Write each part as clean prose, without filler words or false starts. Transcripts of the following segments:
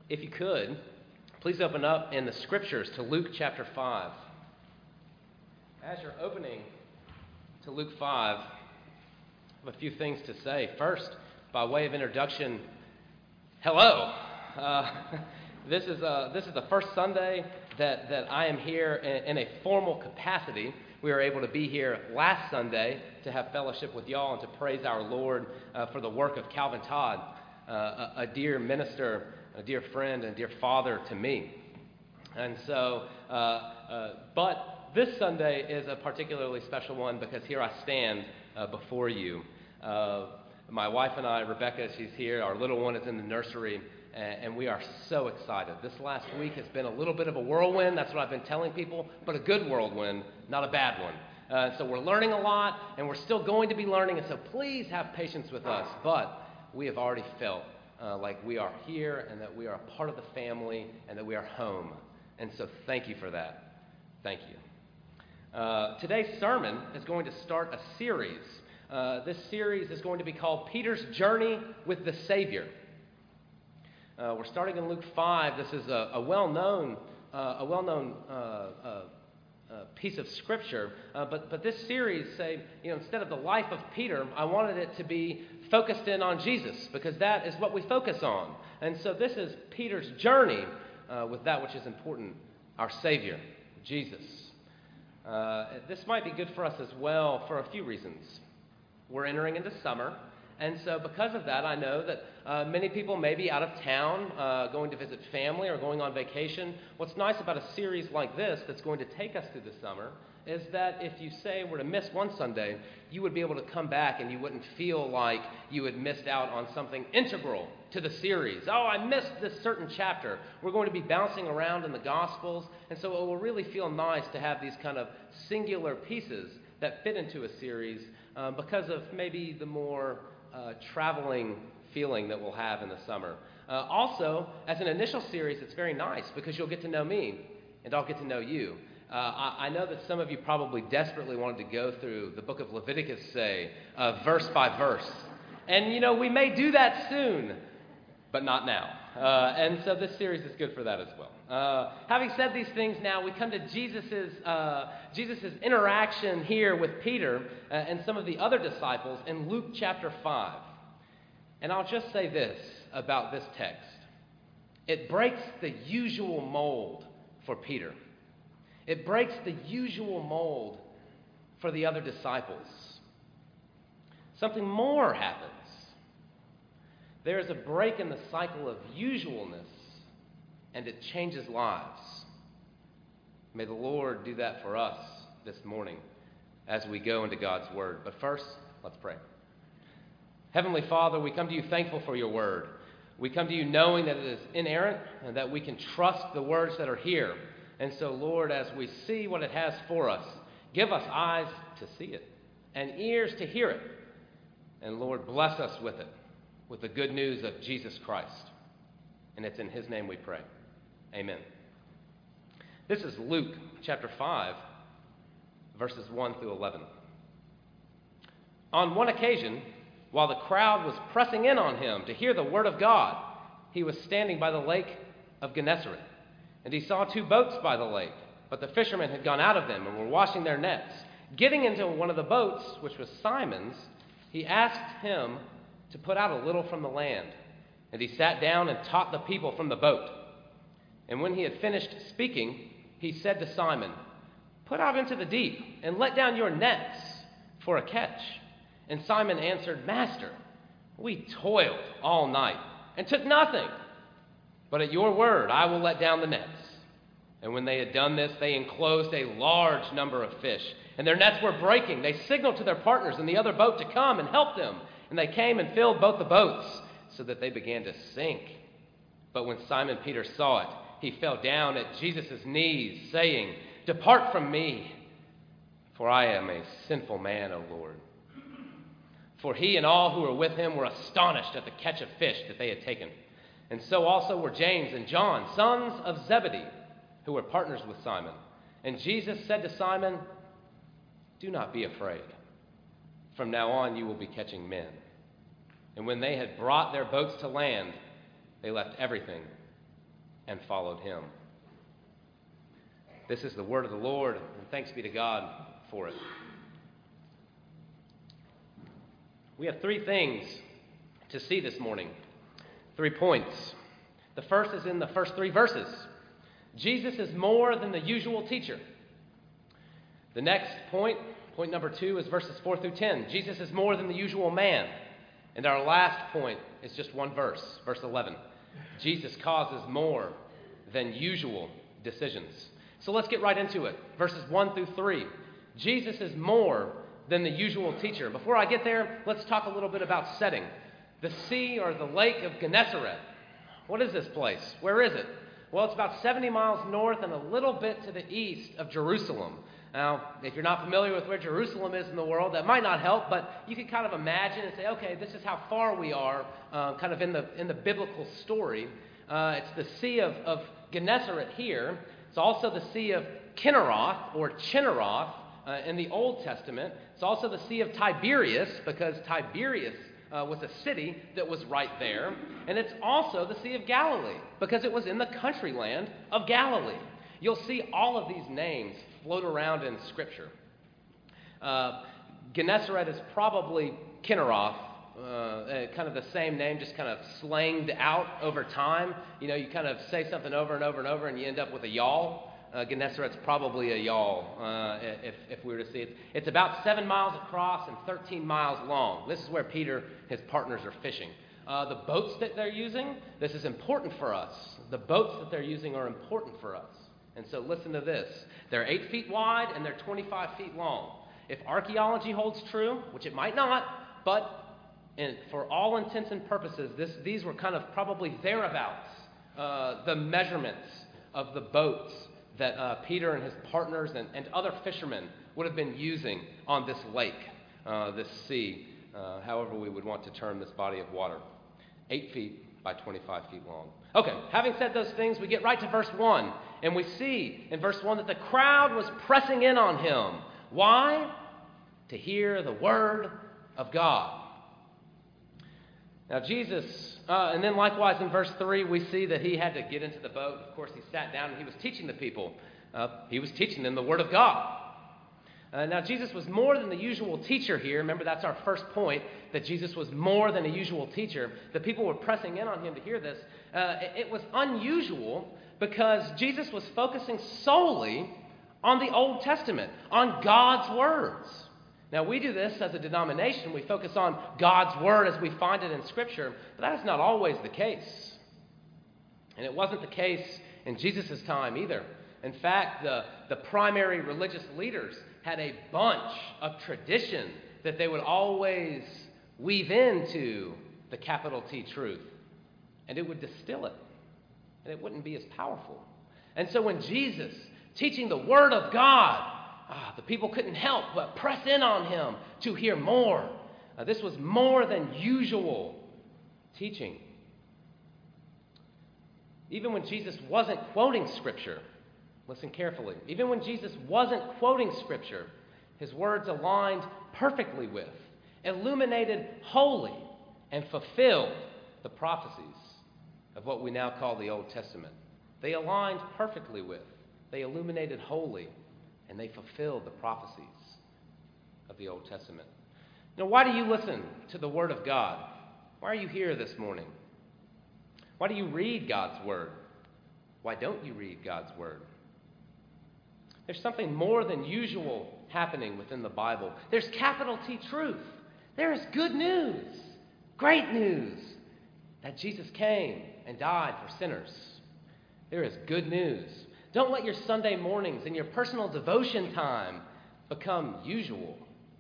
If you could, please open up in the scriptures to Luke chapter 5. As you're opening to Luke 5, I have a few things to say. First, by way of introduction, hello. This is the first Sunday that I am here in a formal capacity. We were able to be here last Sunday to have fellowship with y'all and to praise our Lord for the work of Calvin Todd, a dear minister, a dear friend, and a dear father to me. And so, but this Sunday is a particularly special one because here I stand before you. My wife and I, Rebecca, she's here. Our little one is in the nursery, and we are so excited. This last week has been a little bit of a whirlwind. That's what I've been telling people, but a good whirlwind, not a bad one. So we're learning a lot, and we're still going to be learning, and so please have patience with us. But we have already felt like we are here and that we are a part of the family and that we are home. And so thank you for that. Thank you. Today's sermon is going to start a series. This series is going to be called Peter's Journey with the Savior. We're starting in Luke 5. This is a well-known piece of scripture. But this series, instead of the life of Peter, I wanted it to be focused in on Jesus because that is what we focus on. And so this is Peter's journey with that which is important, our Savior, Jesus. This might be good for us as well for a few reasons. We're entering into summer. And so because of that, I know that many people may be out of town, going to visit family or going on vacation. What's nice about a series like this that's going to take us through the summer is that if you say were to miss one Sunday, you would be able to come back and you wouldn't feel like you had missed out on something integral to the series. Oh, I missed this certain chapter. We're going to be bouncing around in the Gospels, and so it will really feel nice to have these kind of singular pieces that fit into a series because of maybe the more traveling feeling that we'll have in the summer. Also, as an initial series, it's very nice because you'll get to know me and I'll get to know you. I know that some of you probably desperately wanted to go through the book of Leviticus, say, verse by verse. And, we may do that soon, but not now. And so this series is good for that as well. Having said these things now, we come to Jesus's interaction here with Peter and some of the other disciples in Luke chapter 5. And I'll just say this about this text. It breaks the usual mold for Peter. It breaks the usual mold for the other disciples. Something more happens. There is a break in the cycle of usualness, and it changes lives. May the Lord do that for us this morning as we go into God's Word. But first, let's pray. Heavenly Father, we come to you thankful for your Word. We come to you knowing that it is inerrant and that we can trust the words that are here. And so, Lord, as we see what it has for us, give us eyes to see it and ears to hear it. And, Lord, bless us with it, with the good news of Jesus Christ. And it's in his name we pray. Amen. This is Luke chapter 5, verses 1 through 11. On one occasion, while the crowd was pressing in on him to hear the word of God, he was standing by the lake of Gennesaret. And he saw two boats by the lake, but the fishermen had gone out of them and were washing their nets. Getting into one of the boats, which was Simon's, he asked him to put out a little from the land. And he sat down and taught the people from the boat. And when he had finished speaking, he said to Simon, "Put out into the deep and let down your nets for a catch." And Simon answered, "Master, we toiled all night and took nothing. But at your word, I will let down the nets." And when they had done this, they enclosed a large number of fish, and their nets were breaking. They signaled to their partners in the other boat to come and help them. And they came and filled both the boats, so that they began to sink. But when Simon Peter saw it, he fell down at Jesus' knees, saying, "Depart from me, for I am a sinful man, O Lord." For he and all who were with him were astonished at the catch of fish that they had taken. And so also were James and John, sons of Zebedee, who were partners with Simon. And Jesus said to Simon, "Do not be afraid. From now on you will be catching men." And when they had brought their boats to land, they left everything and followed him. This is the word of the Lord, and thanks be to God for it. We have three things to see this morning, 3 points. The first is in the first 3 verses. Jesus is more than the usual teacher. The next point number 2, is verses 4 through 10. Jesus is more than the usual man. And our last point is just one verse, verse 11. Jesus causes more than usual decisions. So let's get right into it. Verses 1 through 3. Jesus is more than the usual teacher. Before I get there, let's talk a little bit about setting. The sea or the lake of Gennesaret. What is this place? Where is it? Well, it's about 70 miles north and a little bit to the east of Jerusalem. Now, if you're not familiar with where Jerusalem is in the world, that might not help, but you can kind of imagine and say, okay, this is how far we are kind of in the biblical story. It's the Sea of Gennesaret here. It's also the Sea of Kinneroth or Chinneroth in the Old Testament. It's also the Sea of Tiberias because Tiberias was a city that was right there. And it's also the Sea of Galilee because it was in the country land of Galilee. You'll see all of these names float around in Scripture. Gennesaret is probably Kinneroth, kind of the same name, just kind of slanged out over time. You know, you kind of say something over and over and over and you end up with a y'all. Gennesaret's probably a y'all, if we were to see it. It's about 7 miles across and 13 miles long. This is where Peter, his partners, are fishing. The boats that they're using, this is important for us. The boats that they're using are important for us. And so listen to this. They're 8 feet wide and they're 25 feet long. If archaeology holds true, which it might not, but for all intents and purposes, these were kind of probably thereabouts, the measurements of the boats that Peter and his partners and other fishermen would have been using on this lake, this sea, however we would want to term this body of water. 8 feet by 25 feet long. Okay, having said those things, we get right to verse 1, and we see in verse 1 that the crowd was pressing in on him. Why? To hear the word of God. Now Jesus, and then likewise in verse 3, we see that he had to get into the boat. Of course, he sat down and he was teaching the people. He was teaching them the word of God. Now, Jesus was more than the usual teacher here. Remember, that's our first point, that Jesus was more than a usual teacher. The people were pressing in on him to hear this. It was unusual because Jesus was focusing solely on the Old Testament, on God's words. Now, we do this as a denomination. We focus on God's word as we find it in Scripture, but that is not always the case. And it wasn't the case in Jesus' time either. In fact, the primary religious leaders had a bunch of tradition that they would always weave into the capital T truth. And it would distill it. And it wouldn't be as powerful. And so when Jesus, teaching the word of God, the people couldn't help but press in on him to hear more. This was more than usual teaching. Even when Jesus wasn't quoting Scripture, listen carefully. Even when Jesus wasn't quoting Scripture, his words aligned perfectly with, illuminated wholly, and fulfilled the prophecies of what we now call the Old Testament. They aligned perfectly with, they illuminated wholly, and they fulfilled the prophecies of the Old Testament. Now, why do you listen to the Word of God? Why are you here this morning? Why do you read God's Word? Why don't you read God's Word? There's something more than usual happening within the Bible. There's capital T truth. There is good news, great news, that Jesus came and died for sinners. There is good news. Don't let your Sunday mornings and your personal devotion time become usual.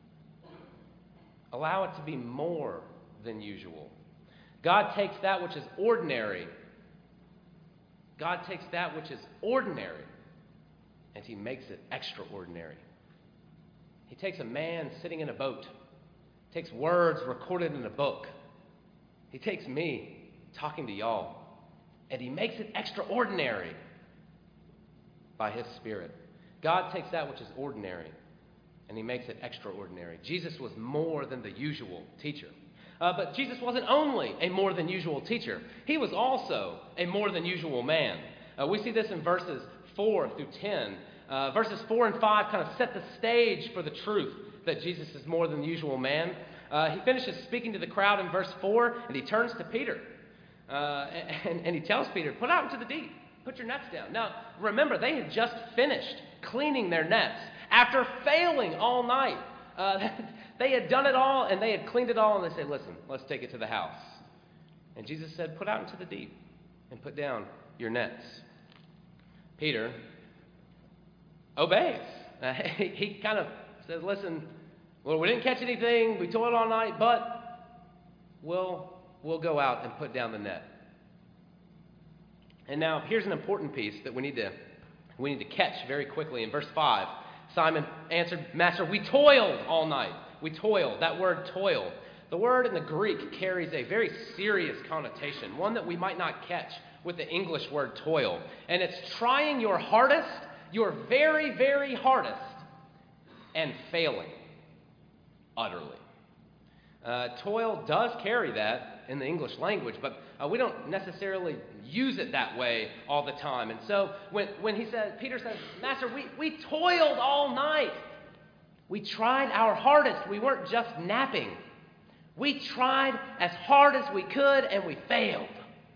Allow it to be more than usual. God takes that which is ordinary. God takes that which is ordinary and he makes it extraordinary. He takes a man sitting in a boat, takes words recorded in a book. He takes me talking to y'all, and he makes it extraordinary by his Spirit. God takes that which is ordinary, and he makes it extraordinary. Jesus was more than the usual teacher. But Jesus wasn't only a more than usual teacher. He was also a more than usual man. We see this in verses 4 through 10. Verses 4 and 5 kind of set the stage for the truth that Jesus is more than the usual man. He finishes speaking to the crowd in verse 4, and he turns to Peter. And he tells Peter, put out into the deep. Put your nets down. Now, remember, they had just finished cleaning their nets after failing all night. They had done it all, and they had cleaned it all, and they said, listen, let's take it to the house. And Jesus said, put out into the deep and put down your nets. Peter obeys. He kind of says, listen, well, we didn't catch anything. We toiled all night, but we'll go out and put down the net. And now here's an important piece that we need to catch very quickly. In verse 5, Simon answered, Master, we toiled all night. We toiled. That word toil. The word in the Greek carries a very serious connotation, one that we might not catch with the English word toil. And it's trying your hardest, your very, very hardest, and failing utterly. Toil does carry that in the English language, but we don't necessarily use it that way all the time. And so when Peter says, Master, we toiled all night. We tried our hardest. We weren't just napping. We tried as hard as we could, and we failed.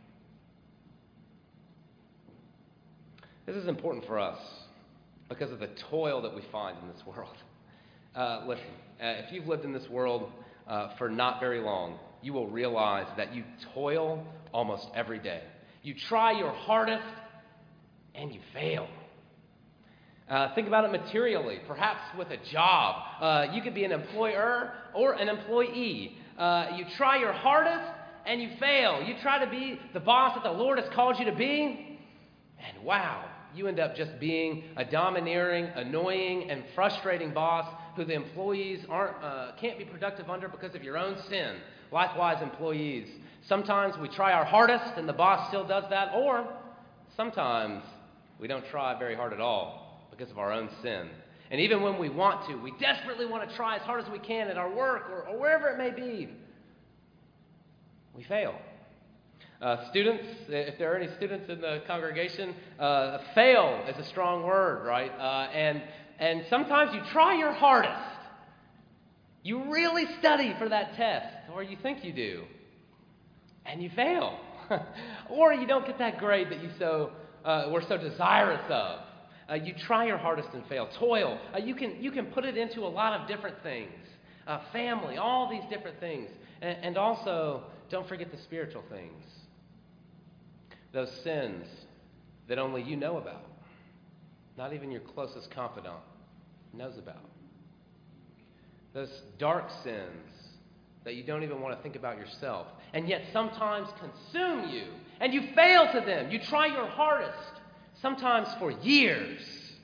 This is important for us because of the toil that we find in this world. Listen, if you've lived in this world for not very long, you will realize that you toil almost every day. You try your hardest, and you fail. Think about it materially, perhaps with a job. You could be an employer or an employee. You try your hardest, and you fail. You try to be the boss that the Lord has called you to be, and wow, you end up just being a domineering, annoying, and frustrating boss who the employees can't be productive under because of your own sin. Likewise, employees. Sometimes we try our hardest and the boss still does that, or sometimes we don't try very hard at all because of our own sin. And even when we want to, we desperately want to try as hard as we can at our work or wherever it may be, we fail. Students, if there are any students in the congregation, fail is a strong word, right? And sometimes you try your hardest. You really study for that test, or you think you do, and you fail. Or you don't get that grade that you were so desirous of. You try your hardest and fail. Toil, you can put it into a lot of different things. Family, all these different things. And also, don't forget the spiritual things. Those sins that only you know about. Not even your closest confidant knows about. Those dark sins that you don't even want to think about yourself, and yet sometimes consume you, and you fail to them. You try your hardest, sometimes for years,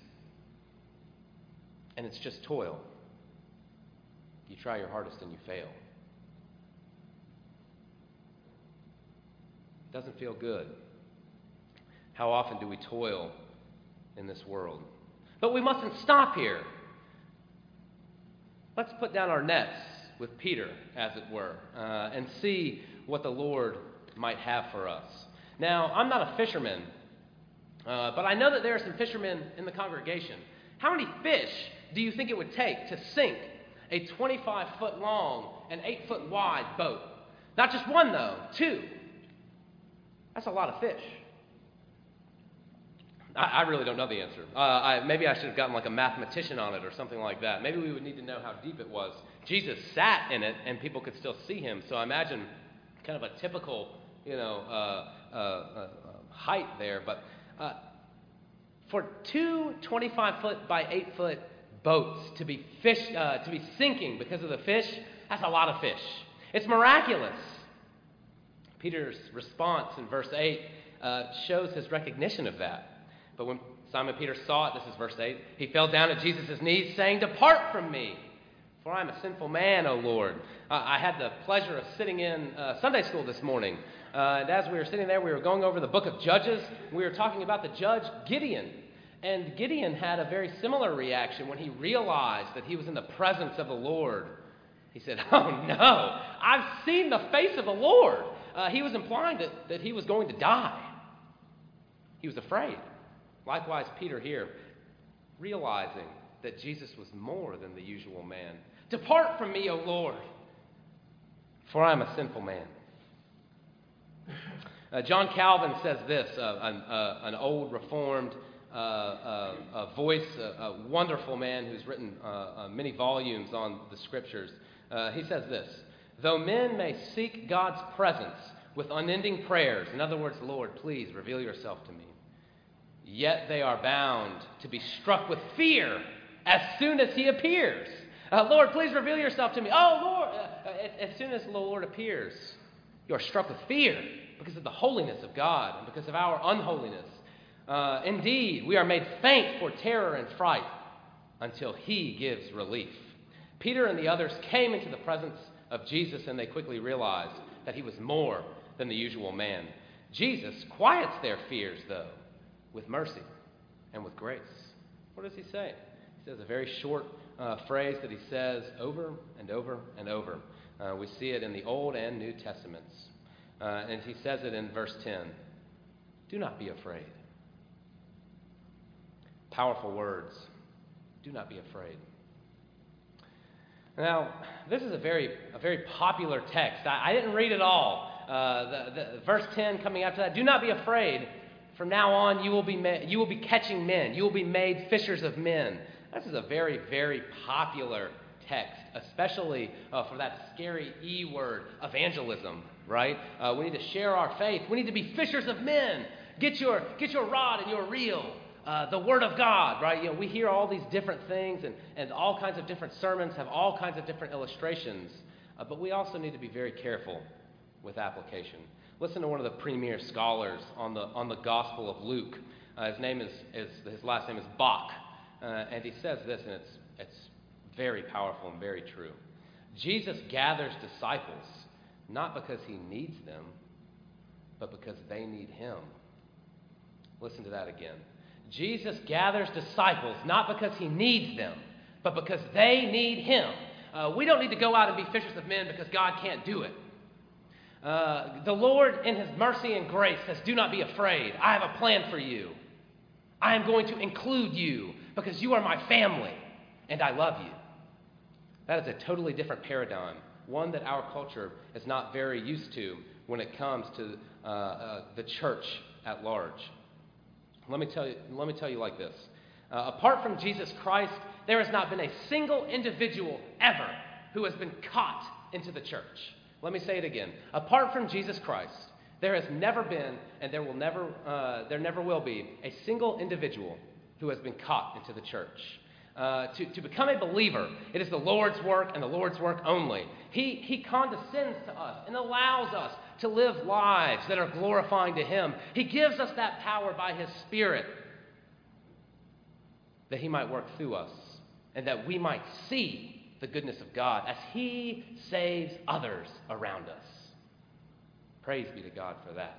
and it's just toil. You try your hardest and you fail. It doesn't feel good. How often do we toil in this world? But we mustn't stop here. Let's put down our nets with Peter, as it were, and see what the Lord might have for us. Now, I'm not a fisherman, but I know that there are some fishermen in the congregation. How many fish do you think it would take to sink a 25-foot long and 8-foot wide boat? Not just one, though, two. That's a lot of fish. I really don't know the answer. Maybe I should have gotten like a mathematician on it or something like that. Maybe we would need to know how deep it was. Jesus sat in it, and people could still see him. So I imagine kind of a typical, height there. But for two 25-foot by 8-foot boats to be sinking because of the fish, that's a lot of fish. It's miraculous. Peter's response in verse 8 shows his recognition of that. But when Simon Peter saw it, this is verse 8, he fell down at Jesus' knees, saying, "Depart from me, for I am a sinful man, O Lord." I had the pleasure of sitting in Sunday school this morning. And as we were sitting there, we were going over the book of Judges. We were talking about the judge Gideon. And Gideon had a very similar reaction when he realized that he was in the presence of the Lord. He said, "Oh no, I've seen the face of the Lord." He was implying that he was going to die. He was afraid. Likewise, Peter here, realizing that Jesus was more than the usual man. Depart from me, O Lord, for I am a sinful man. John Calvin says this, an old Reformed voice, a wonderful man who's written many volumes on the Scriptures. He says this: though men may seek God's presence with unending prayers, in other words, Lord, please reveal yourself to me, yet they are bound to be struck with fear as soon as he appears. Lord, please reveal yourself to me. Oh, Lord, as soon as the Lord appears, you are struck with fear because of the holiness of God and because of our unholiness. Indeed, we are made faint for terror and fright until he gives relief. Peter and the others came into the presence of Jesus, and they quickly realized that he was more than the usual man. Jesus quiets their fears, though, with mercy and with grace. What does he say? He says a very short phrase that he says over and over and over. We see it in the Old and New Testaments. And he says it in verse 10. Do not be afraid. Powerful words. Do not be afraid. Now, this is a very popular text. I didn't read it all. The verse 10 coming after that. Do not be afraid. From now on, you will be catching men. You will be made fishers of men. This is a very, very popular text, especially for that scary E word, evangelism, right? We need to share our faith. We need to be fishers of men. Get your rod and your reel. The Word of God, right? You know, we hear all these different things, and all kinds of different sermons have all kinds of different illustrations, but we also need to be very careful with application. Listen to one of the premier scholars on the Gospel of Luke. His last name is Bach, and he says this, and it's very powerful and very true. Jesus gathers disciples not because he needs them, but because they need him. Listen to that again. Jesus gathers disciples not because he needs them, but because they need him. We don't need to go out and be fishers of men because God can't do it. The Lord, in his mercy and grace, says, do not be afraid. I have a plan for you. I am going to include you because you are my family and I love you. That is a totally different paradigm, one that our culture is not very used to when it comes to the church at large. Let me tell you like this. Apart from Jesus Christ, there has not been a single individual ever who has been caught into the church. Let me say it again. Apart from Jesus Christ, there has never been, and there never will be, a single individual who has been caught into the church. To become a believer, it is the Lord's work and the Lord's work only. He condescends to us and allows us to live lives that are glorifying to him. He gives us that power by his Spirit that he might work through us and that we might see the goodness of God as he saves others around us. Praise be to God for that.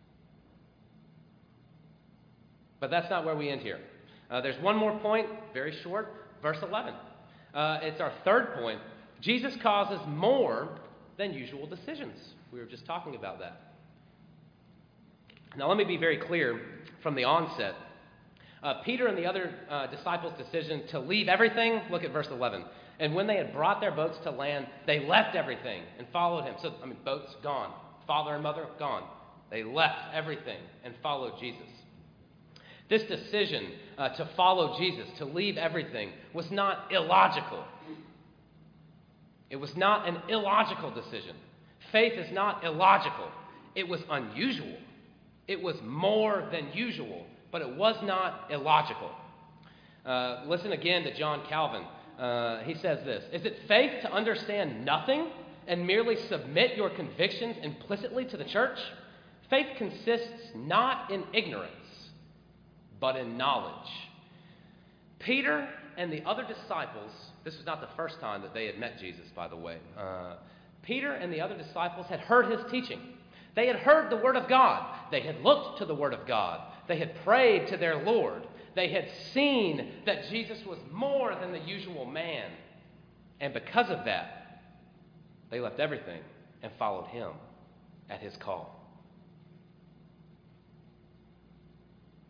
But that's not where we end here. There's one more point, very short, verse 11. It's our third point. Jesus causes more than usual decisions. We were just talking about that. Now, let me be very clear from the onset. Peter and the other disciples' decision to leave everything, look at verse 11. And when they had brought their boats to land, they left everything and followed him. So, boats gone. Father and mother gone. They left everything and followed Jesus. This decision to follow Jesus, to leave everything, was not illogical. It was not an illogical decision. Faith is not illogical. It was unusual. It was more than usual, but it was not illogical. Listen again to John Calvin. He says this: is it faith to understand nothing and merely submit your convictions implicitly to the church? Faith consists not in ignorance, but in knowledge. Peter and the other disciples, this was not the first time that they had met Jesus, by the way. Peter and the other disciples had heard his teaching. They had heard the Word of God. They had looked to the Word of God. They had prayed to their Lord. They had seen that Jesus was more than the usual man. And because of that, they left everything and followed him at his call.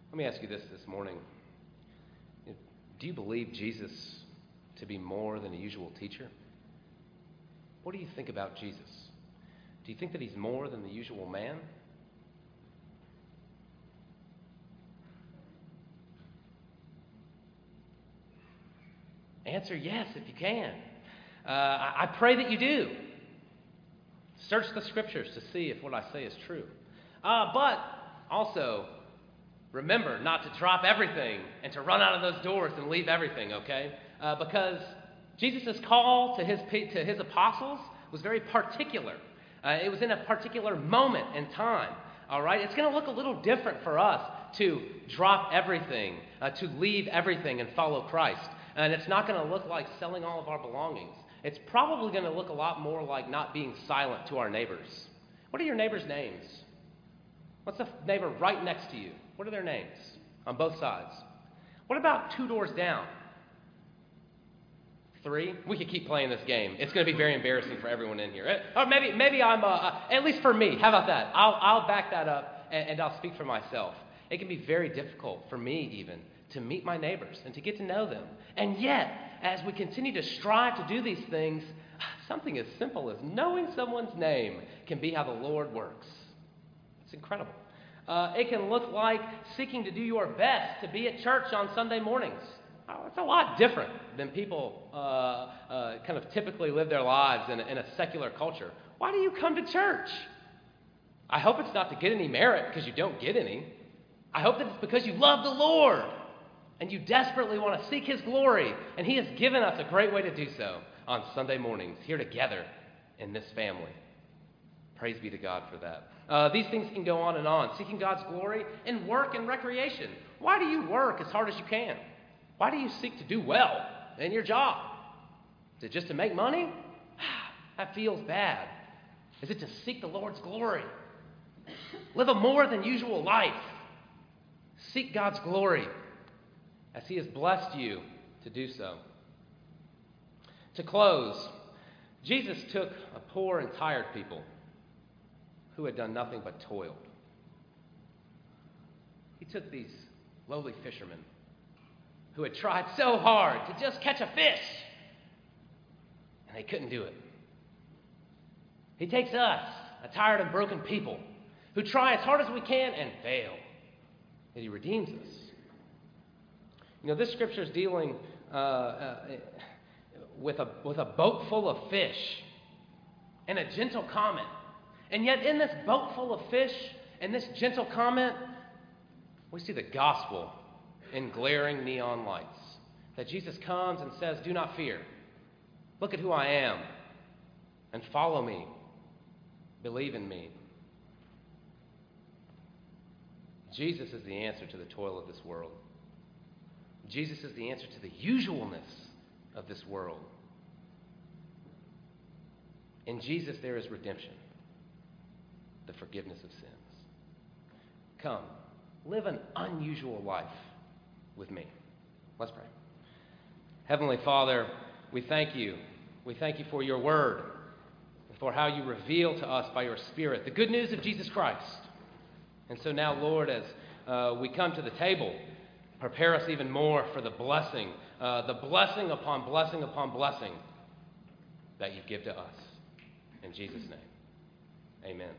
Let me ask you this morning. Do you believe Jesus to be more than a usual teacher? What do you think about Jesus? Do you think that he's more than the usual man? Answer yes if you can. I pray that you do. Search the scriptures to see if what I say is true. But also, remember not to drop everything and to run out of those doors and leave everything, okay? Because Jesus' call to his apostles was very particular. It was in a particular moment in time, all right? It's going to look a little different for us to drop everything, to leave everything and follow Christ. And it's not going to look like selling all of our belongings. It's probably going to look a lot more like not being silent to our neighbors. What are your neighbors' names? What's the neighbor right next to you? What are their names on both sides? What about 2 doors down? 3? We could keep playing this game. It's going to be very embarrassing for everyone in here. Or maybe I'm, at least for me. How about that? I'll back that up and I'll speak for myself. It can be very difficult for me even to meet my neighbors and to get to know them. And yet, as we continue to strive to do these things, something as simple as knowing someone's name can be how the Lord works. It's incredible. It can look like seeking to do your best to be at church on Sunday mornings. It's a lot different than people kind of typically live their lives in a secular culture. Why do you come to church? I hope it's not to get any merit because you don't get any. I hope that it's because you love the Lord and you desperately want to seek His glory. And He has given us a great way to do so on Sunday mornings here together in this family. Praise be to God for that. These things can go on, seeking God's glory in work and recreation. Why do you work as hard as you can? Why do you seek to do well in your job? Is it just to make money? That feels bad. Is it to seek the Lord's glory? Live a more than usual life. Seek God's glory as He has blessed you to do so. To close, Jesus took a poor and tired people who had done nothing but toiled. He took these lowly fishermen who had tried so hard to just catch a fish, and they couldn't do it. He takes us, a tired and broken people, who try as hard as we can and fail, and He redeems us. You know, this scripture is dealing with a boat full of fish and a gentle comment. And yet in this boat full of fish and this gentle comment, we see the gospel in glaring neon lights. That Jesus comes and says, do not fear. Look at who I am and follow me. Believe in me. Jesus is the answer to the toil of this world. Jesus is the answer to the usualness of this world. In Jesus there is redemption, the forgiveness of sins. Come, live an unusual life with me. Let's pray. Heavenly Father, we thank you. We thank you for your word, for how you reveal to us by your Spirit the good news of Jesus Christ. And so now, Lord, as we come to the table, prepare us even more for the blessing upon blessing upon blessing that you give to us. In Jesus' name, amen.